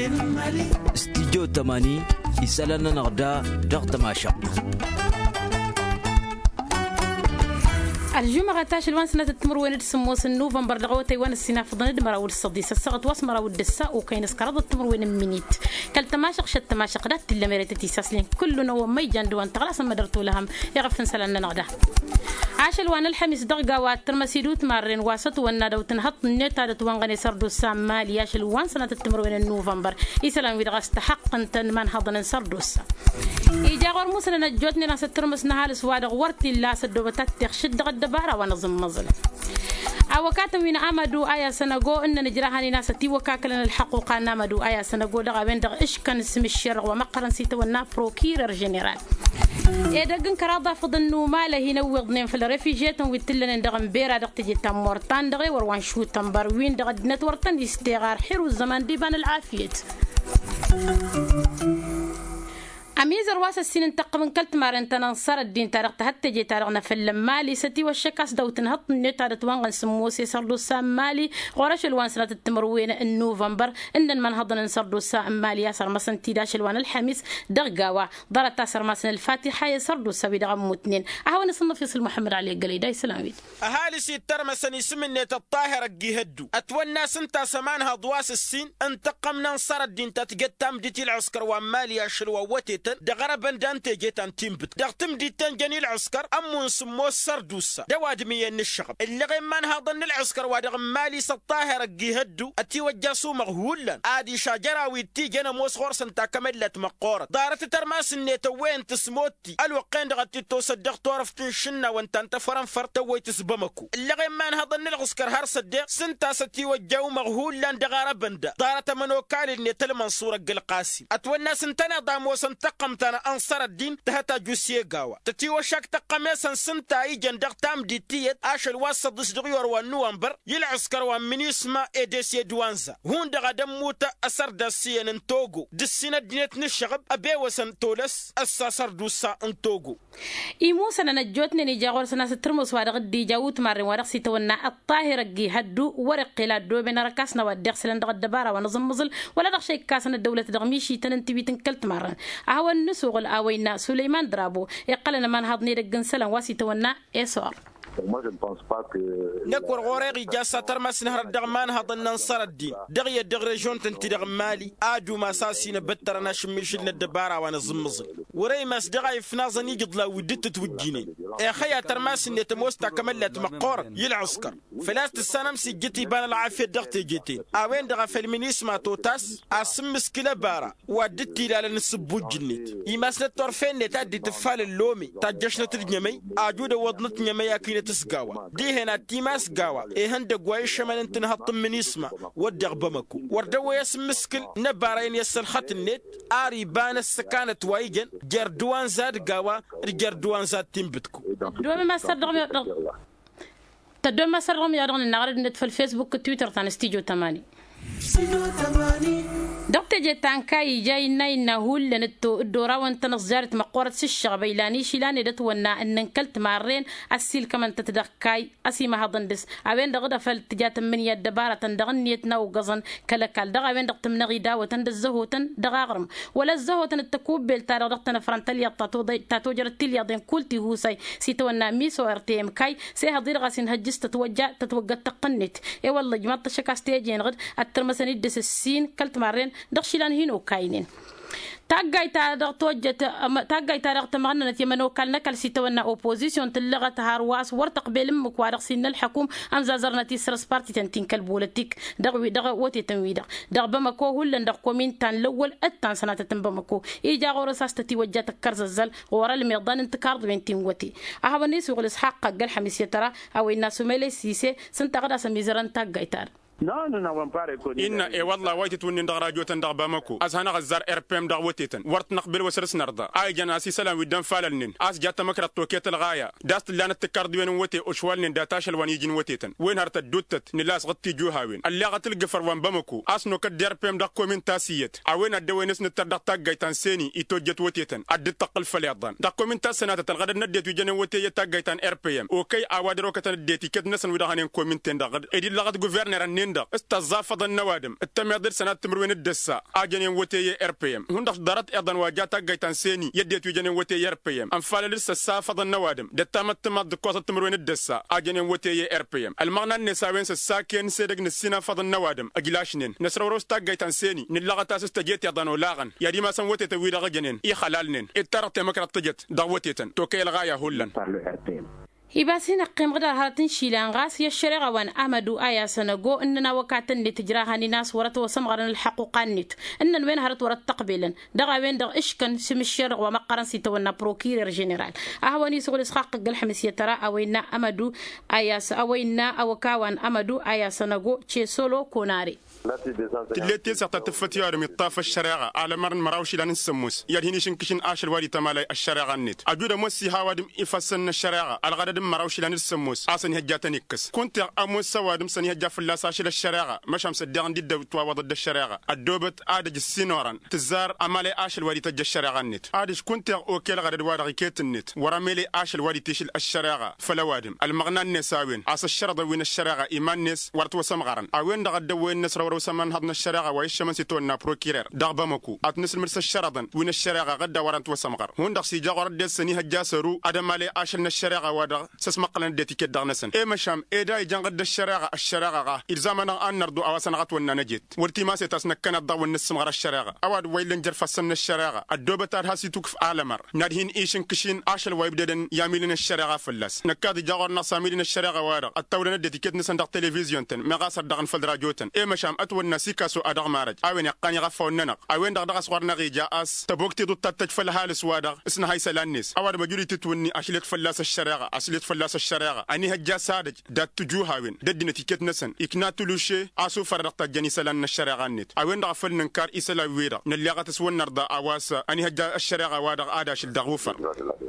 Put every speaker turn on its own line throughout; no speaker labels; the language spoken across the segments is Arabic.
استديو 80 يسألنا نغدا ضغط ماشق
الجمعة تاش الوان سنة تمر وين تسموس نوفمبر لغوتي وان السنة فضن دمرة والصديس السقط واسمرة والدساء وكاين اسكرض التمر وين منيت كل تماشق شت تماشق دات اللي مريتتي ساسلين كل نو ما يجان دوان تغلاس ما درتو لهم يغفن سلنا نغدا عاش الوان الحميس دغا واترمسيدوت مارين واسط ونادو تنهط نيت هذا توان غني سردو سامال ياش الوان سنة تمر وين نوفمبر يسلام ويدغا استحق انت من حضن سردو إيجا غور موسى نجوتني ناس الترمس نهال سواد غورتي لا سدو بتاتخ شد غدبارة ونظم مظلم أوكاتم وين أمدو آيا سنجو إن نجراهني ناس تي وكاكلنا الحقوق نامدو آيا سنجو دغا بين دغ إيش كان اسم الشرع ومقرن سيتونا بروكيرر جنرال إذا كن كراضة فضنو ما له ينوضنين في الريفيجيت ويتلنا دغ مبيرا دغ تجي تمورتان دغ وروان شو تنبر وين دغ نتورتان يستغار حلو الزمان ديبان العافية أميزر واس السنين تقمن كلت مارن تنصر الدين تاريخ تهتجي تاريخنا في المالي ستي والشكاس دو تنهط نيت على توان سموسي سردو سام مالي غورش الوان سنة التمروين النوفمبر إن من هضن نسردو سام مالي ياسر مسن تيداش الوان الحميس دغاوا ضرت تاسر مسن الفاتحة يسردو سوي دغم متنين أهون صنف يصل محمد علي قليدا يسلام
أهالي سيتر مسن يسم النيت الطاهر الجهدو أتوى الناس انت سمانها ضواس السين انتقمنا نصر الدين تتقتم ديتي العسكر ومالي يشلو وتيت دغربن دانتي جيتان تيمبت دغتم ديتان جني العسكر امون سمو سردوسا دوادمي الشغب اللي غمان هضن العسكر وادغ مالي سطاهر الجهدو اتي وجاسو مغهولا ادي شجراوي تي جنا موس غورس انت كملت مقورة دارت ترماس النيت وين تسموتي الوقين دغتي تصدق طرف تنشنا وانت انت فرنفر توي تسبمكو اللي غمان هضن العسكر هر صدق سنتا ستي وجاو مغهولا دغربن دارت منوكال النيت المنصور القاسي اتو الناس انتنا داموس انتقم تنا أنصار الدين تهتا جوسيه غاوا تتي وشاك تقميسا سنتا ايجن دغتام دي تيت اشل واسط دغيور ونوامبر يلعسكر ومنيسما ادسي دوانزا هون دغا دموتا اسر دسين انتوغو دسينا دينت نشغب ابي وسن تولس اساسر دوسا انتوغو
إيموسا نجوتني نجاور سنة ترمس وارغ دي جاوت مارن وارغ سيتونا الطاهر الجي هدو ورق قلادو بين ركاسنا ودغ سلندغ الدبارة ونظم مزل ولا دغ شيء كاسنا الدولة دغميشي تننتبي تنكلت مارن أهو النسوغ الآوينا سليمان درابو يقلنا من هضني رجن سلام واسيتونا إسوار
نكور غوريغي جاسا ترمس نهر الدغمان هضن ننصر الدين دغيا دغ ريجون تنتي دغ مالي ادو مساسينا بترنا شميش الدبارة ونظمزل وري ماس دغاي فنازني قدلا ودت توجيني يا خيا ترماس نيت موستا كملت مقور يلعسكر فلاست السنم سجتي بان العافيه دغتي جيتي اوين دغ فالمينيسما توتاس اسم مسكله بارا ودتي لا نسبو جنيت يماس الطرفين تادي تفال اللومي تاجشنا ترجمي اجود وضنت نمي اكينه تسقاوا دي هنا تيماس قاوا ايه هند قواي شمال انت نهط من اسمه ودغ بمكو وردو يسم مسكل نبارين يسل خط النت اري بان السكانه وايجن جردوان زاد قاوا جردوان زاد تيمبتكو
دوما ما صدقوا تدوم ما صدقوا يا رجل نعرض نت في الفيسبوك تويتر تاع استديو 80 دكتور جتان كاي جاي ناينا هول لنتو الدورة وانت نصجارة مقورة الشغب إلاني شيلاني دتونا أن نكلت مارين أسيل كمان تتدخكاي أسيما هضن بس أبين دغدا فالتجات من يد دبارة دغن يتنا وقزن كلكال دغا بين دغت من غدا وتند الزهوتن دغاغرم ولا الزهوتن التكوب بالتارو دغتنا فرنتليا تاتو جرتليا دين كلتي هوساي سيتونا ميسو ارتيم كاي سيهضير غاسين هجس تتوجه تقنت اي والله جمعت شكاستيجين غد الترمسني دس السين كلت مارين دخشيلان هينو كاينين تاجاي تاريخ توجت تاجاي تاريخ تمغنا نتيمنو كلنا كل سيتونا اوبوزيسيون تلغة هارواس ورتق بيلم مكوارق سن الحكوم ام زازرنا تيسرس بارتي تنتين كالبولتيك دغوي دغ وتي تنويدا دغ بمكو هولن دغ كومين تان الاول التان سنه تنبمكو ايجا غورساس تتوجه تكرز الزل ورا الميضان انتكار بنتين وتي اهبني سوق الاسحاق قال حميس ترى او الناس ميلي سيسي سنت غدا سميزران تاجاي تار
إن إيه والله وايت توني ندغ جوتن دغ بامكو أز هنا غزار إربيم دغ وتيتن ورت نقبل وسرس نرضى أي جناسي سلام ودم فالنين أز جات مكرة توكيت الغاية داست اللي أنا تكرد وين وتي أشوالن داتاش الوان يجين وتيتن وين هرت الدوتت نلاس غطي جوهاوين اللي غتل جفر وان بامكو أس نو كد إربيم دغ كومين تاسيت أوين الدوينس نتردق تاجي تنسيني يتوجت وتيتن أدي تقل فليضان دغ كومين تاسنات تلغد نديت وجن وتي تاجي تن إربيم أوكي أوادرو كتن ديتي كد نسن ودهانين كومين تن دغ إدي لغد غوفرنر هندا استزافض النوادم التميادر سنة تمروين الدسا اجنين وتي ار بي ام هندخ دارت ايضا واجاتا جايتان سيني يديت وجنين وتي ار بي ام انفال لسه سافض النوادم دتامت تمد قوه تمروين الدسا اجنين وتي ار بي ام المغنى النساوين ساكن سيدق نسينا فض النوادم اجلاشنين نسروروس تا جايتان سيني نلغتا استجيت ايضا ولاغن يا دي ما سنوتي تويدا غجنين اي خلالنين اترت مكرت تجت دعوتيتن توكي الغايه هولن
يباسين قيم غدا هاتن شيلان غاس يشرع وان أمدو آيا سنغو إننا وكاتن لتجراها ناس ورت وسمغرن الحقوقان نت إنن وين هرت ورت تقبيلا دغا وين دغ إشكن سم الشرع ومقرن سيتونا بروكيرر جنرال أهواني سغل إسخاق قلحمس يترى أوينا أمدو آيا أوينا أوكاوان أمدو آيا سنغو تشي سولو كوناري
تلتي ستتفتيار من طاف الشريعة على مرن مراوشي لان السموس يالهيني شنكشن آشر وادي تمالي الشريعة النت أجود موسي هاوادم إفاسن الشريعة الغدد مراوشي لان السموس آسن هجاتا نكس كنت أموس سوادم سن هجا فلاس آشر الشريعة مشام سديان ضد توا ضد الشريعة الدوبت آدج السينوران تزار أمالي آشر وادي تج الشريعة النت آدج كنت أوكي الغدد وادغي كيت النت ورميلي آشر وادي تيشل الشريعة فلوادم المغنى النساوين آس الشرط وين الشريعة إيمان نس ورتو سمغران أوين دغد وين نسر وسمن هضنا الشريعة ويشمن سيتونا بروكيرر دغبمكو أتنس المرس الشرطن وين الشريعة غدا ورنت وسمغر هون دغ سي جاغور دي سني هجاسرو ادم مالي اشن الشريعة ودغ سسمقلن دي تيكت دغنسن اي مشام اي داي جنغد الشريعة غا الزمنا ان نردو اواسن غت وننا نجيت ورتي ما سيتاسن كان ضو النسمغر الشريعة اواد ويلن جرفسن الشريعة الدوبتار هاسي توكف عالمر نادهين ايشن كشين اشل ويبددن ياميلن الشريعة فلاس نكاد جاغور نصاميلن الشريعة ودغ التولن دي تيكت نسن دغ تلفزيون تن مغاسر دغن فل راديوتن اي مشام اتون سيكاسو ادغ مارج اوين يقاني غفوننا اوين دغ صغرنا غي جاس تبوكتي دو تتجفل هالس وادغ اسنا هاي سلانيس اواد بجوري تتوني اشلت فلاس الشريعة اشلت فلاس الشريعة اني هجا سادج دات تجوهاوين ددنا تيكت نسن اكنا تلوشي اسو فرقت جني سلان الشريعة نت اوين دغ فل ننكار اسلا ويرا نليغت سون نردا اواس اني هجا الشريعة وادغ اداش الدغوفر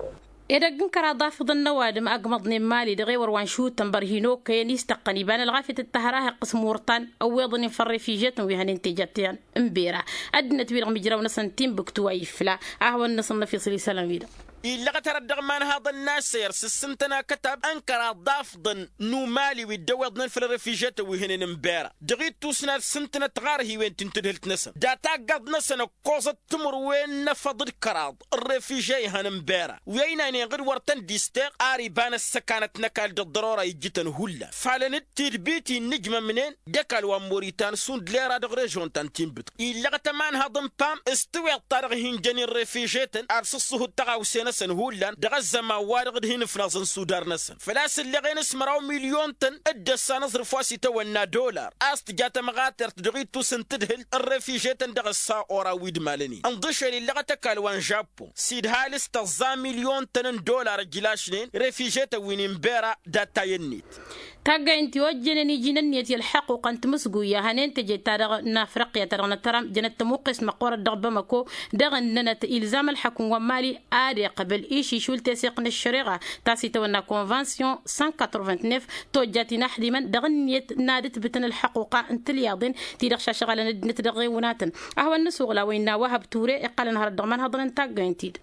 إذا كان ضافض النوادم أقمضني مالي دغي وروان شو تنبرهينو كيان يستقني بان الغافة التهراه قسم ورطان أو يضني فريفيجات ويهن انتجاتيان امبيرا أدنى تبير مجراو نسن تيم بكتوا يفلا أهوى نسن في صلي سلام ويدا
إلا غتردغ من هذا الناس سيرس السنتنا كتب أنكر ضافضن نومالي ويدوضن في الرفيجات وهن نمبارا دغيت توسنا سنتنا تغارهي وين تنتدهلت نسن داتا قد نسن قوزة تمر وين نفضل كراض الرفيجاي هنمبارا وينا غير ورتن ديستيق آري بان السكانة نكال الضرورة يجتن هلا فعلن تربيتي النجمة منين دكال وموريتان سوند ليرا دغريجون تنتين بدق إلا غتمان هضم بام استوي الطارغ هنجاني الرفيجات أرسصه التغاوسين نسن هولان دغزا ما وارغد هنا في ناصن سودار نسن فلاس اللي غين اسمراو مليون تن ادسا نصر فواسي تونا دولار استجات مغاتر تدغيت توسن تدهل الرفيجات دغسا اورا ويد مالني انضشر اللي غتكال وان جابو سيد هالس تزا مليون تن دولار جلاشنين رفيجات وين مبارا داتا ينيت
تاقا انتي وجنني جننيتي الحقوق انت مسقويا هنين تجي تارغ نافرقيا تارغ نترام جنت موقس مقور الدغبة مكو دغن ننت إلزام الحكم ومالي آدي قبل إيشي شول تسيقن الشريعة تاسي تونا كونفانسيون 189 توجاتي نحدي من دغنيت نادت بتن الحقوق انت الياضين تيدغ شاشغال ندنت دغي وناتن أهو النسوغ لوينا وهب توري اقال نهار الدغمان هضرن تاقا انتيد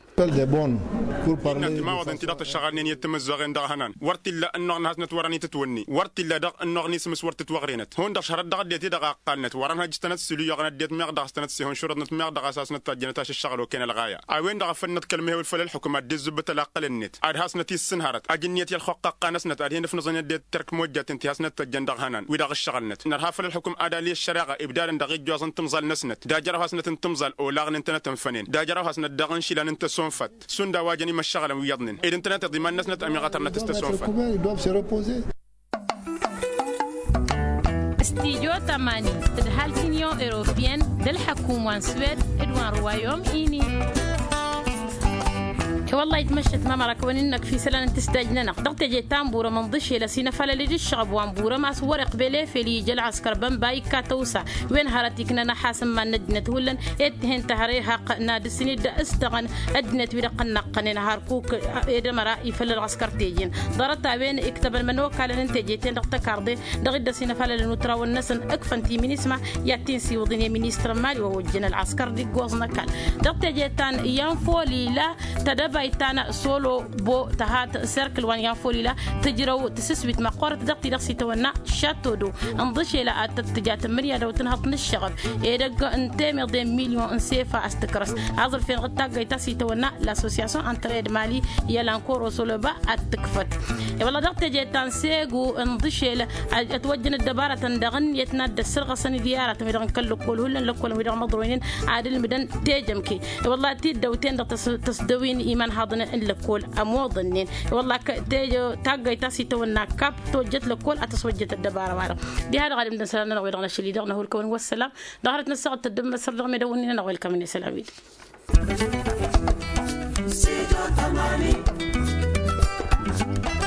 ما وضع انتي دغت الشغالين يتمزغين دغهنان ورت إلا أنه ناس نتوراني تتوني ورت إلا دغ أنه نسمس ورت توغرينت هون دغ شرط دغ ديتي دغ قالنت ورانها جستنت سلو يغنت ديت ميغ دغ استنت سيهون شرط نت ميغ دغ أساس نتاجنتاش الشغل وكين الغاية أوين دغ فنت كلمة والفل الحكومة دي زبط الأقل النت أد هاس نتي السنهرت أجنيت يلخق قانس نت أدين في نظن ديت ترك موجة انتي هاس نت تجن دغهنان ودغ الشغل نت نرها فل الحكومة أدالي الشريعة إبدال دغ جوازن تمزل نسنت داجر هاس نت تمزل أو لاغن انت نتنفنين داجر هاس نت دغن شيلان انت صنفت سندا واجني مشغل ويضنن إذا انت نتضمن نسنت أمي غتر نتستسونفت
استيجو تماني تدهال سينيو إيروبيان دل حكومة سويد إدوان روايوم إيني والله يتمشت ما مرك وننك في سلان تستاجنا ضغط جي تامبورا من ضشي لسينا فلا لدي الشعب وانبورا ما سور قبله في لي جل عسكر بمباي كاتوسا وين هرتيكنا نحاسم ما ندنت هولن اتهن تهريها ناد السنين دا استغن ادنت ودقنا قنين هاركوك اذا مرا يفل العسكر تيجين ضرت بين اكتب المنوك على انتاجيتين ضغط كاردي ضغط سينا فلا لنترا والنسن اكفنتي من اسمع ياتينسي وضني مينستر مالي ووجنا العسكر دي غوزنا كان ضغط جيتان ينفولي لا تدبا يتانا سولو بو تهات سيركل وان ينفولي لا تجرو تسسبت مقورة دقتي دقسي تونا شاتو دو انضشي لا تتجات مريا لو تنهض الشغل يدق انتمي ضين مليون انسيفا استكرس عذر فين غطاق يتاسي تونا لاسوسياسيون انتريد مالي يلا نكورو سولوبا التكفت والله دقتي جيتان سيقو انضشي لا اتوجن الدبارة تندغن يتنادى السرقة سني ديارة ميدان كلو كل هلا لكل ميدان مضروين عادل ميدان تيجمكي والله تيدوتين تصدوين إيمان هذا إلا كل أموضنين والله تيجو تاجي تاسي تونا كاب توجت لكل أتسوجت الدبارة مارا دي هذا غادي بدنا سلامنا ويرغنا شلي دغنا هو الكون والسلام ظهرت نسقط الدم سر رغم يدوننا نقول كمان سلامي سيدو تمامي